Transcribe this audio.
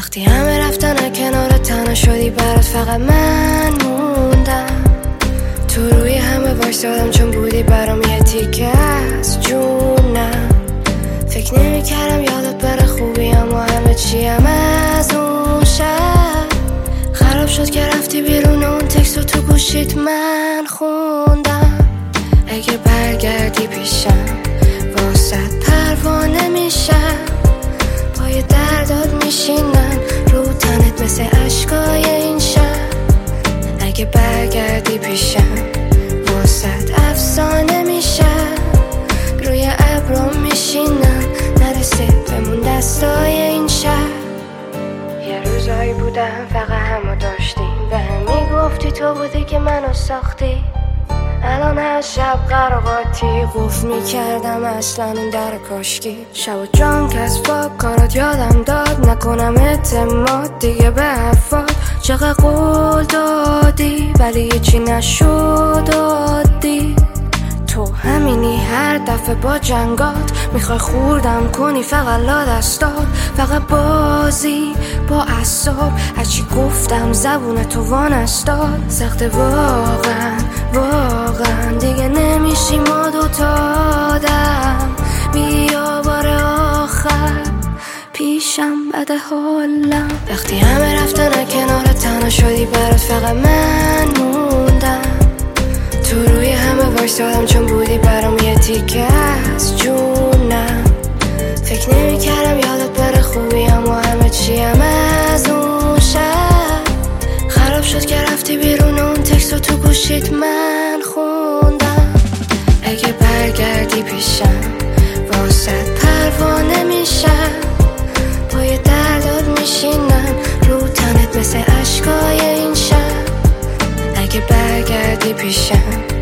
وقتی همه رفتن کنار تنها شدی برات فقط من موندم. تو روی همه وایسادم چون بودی برام یه تیکه از جونم. فکر نمی‌کردم یادت بره خوبی اما همه چیم از اون شب خراب شد که رفتی بیرون. اون تکستو تو گوشیت من خوندم. اگه برگردی پیشم واسط پروانه میشم. پای دردات میشینم رو تنت مثل عشقای این شب. اگه برگردی پیشم واسط افسانه میشم. روی ابرم میشینم نرسید بمون دستای این شب. یه روزایی بودم فقط همو داشتیم به هم میگفتی تو بودی که منو ساختی. الان هر شب قراقاتی قفل میکردم اصلا اون در کاشکی. شب و جان کس با کارات یادم داد نکنم اعتماد دیگه به حرفات. چقدر قول دادی ولی یه چی نشد عادی. تو همینی هر دفعه با جنگات میخوای خوردم کنی فقط لا دستات. فقط بازی با اعصاب هرچی گفتم زبون تو وانستاد. سخته واقعا واقعا دیگه نمیشی ما دوتا آدم. بیا بار آخر پیشم بده حالم. وقتی همه رفتن کنار تنها شدی برات فقط من موندم. تو روی همه وایسادم چون بودی برام یه تیکه از جونم. فکر نمی‌کردم یادت بره خوبی اما همه چیم از اون شب خراب شد که رفتی بیرون. اون تکستو تو گوشیت من خوندم. اگه برگردی پیشم واسط پروانه میشم. پای دردات میشینم رو تنت مثل عشقای این شب. اگه برگردی پیشم